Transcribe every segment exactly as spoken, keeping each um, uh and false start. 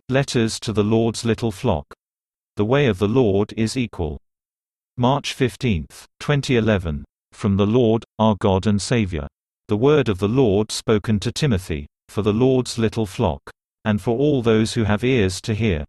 Letters to the Lord's little flock. The way of the Lord is equal. March fifteenth, twenty eleven. From the Lord, our God and Savior. The word of the Lord spoken to Timothy, for the Lord's little flock, and for all those who have ears to hear.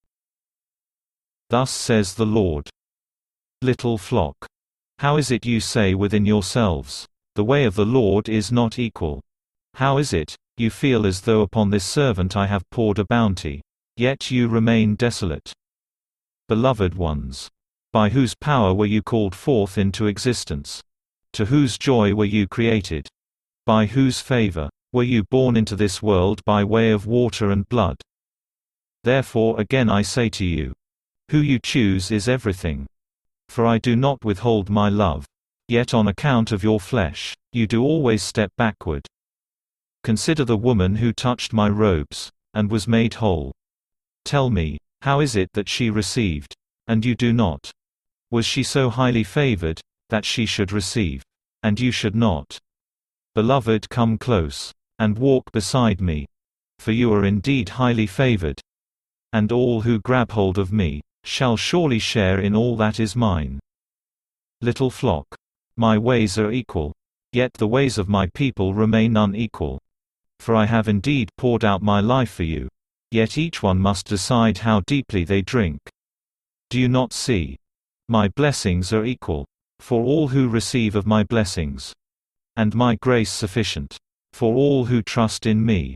Thus says the Lord. Little flock. How is it you say within yourselves, the way of the Lord is not equal? How is it, you feel as though upon this servant I have poured a bounty, yet you remain desolate? Beloved ones, by whose power were you called forth into existence? To whose joy were you created? By whose favor were you born into this world by way of water and blood? Therefore again I say to you, who you choose is everything. For I do not withhold my love. Yet on account of your flesh, you do always step backward. Consider the woman who touched my robes, and was made whole. Tell me, how is it that she received, and you do not? Was she so highly favored, that she should receive, and you should not? Beloved, come close, and walk beside me. For you are indeed highly favored. And all who grab hold of me, shall surely share in all that is mine. Little flock. My ways are equal. Yet the ways of my people remain unequal. For I have indeed poured out my life for you. Yet each one must decide how deeply they drink. Do you not see? My blessings are equal, for all who receive of my blessings. And my grace sufficient, for all who trust in me.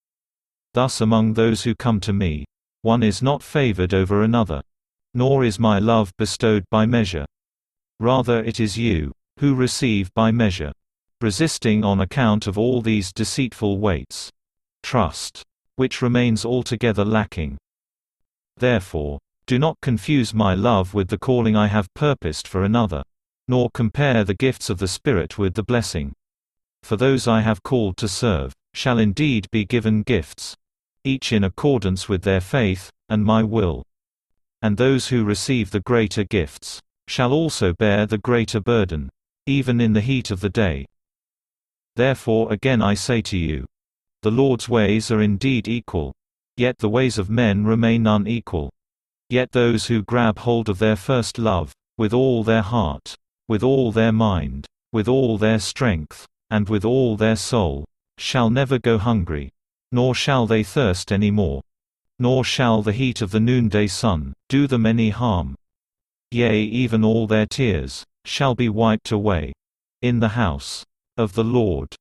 Thus among those who come to me, one is not favored over another. Nor is my love bestowed by measure. Rather it is you, who receive by measure. Resisting on account of all these deceitful weights. Trust, which remains altogether lacking. Therefore, do not confuse my love with the calling I have purposed for another. Nor compare the gifts of the Spirit with the blessing. For those I have called to serve, shall indeed be given gifts. Each in accordance with their faith, and my will. And those who receive the greater gifts, shall also bear the greater burden, even in the heat of the day. Therefore again I say to you, the Lord's ways are indeed equal. Yet the ways of men remain unequal. Yet those who grab hold of their first love, with all their heart, with all their mind, with all their strength, and with all their soul, shall never go hungry, nor shall they thirst any more. Nor shall the heat of the noonday sun do them any harm. Yea, even all their tears shall be wiped away in the house of the Lord.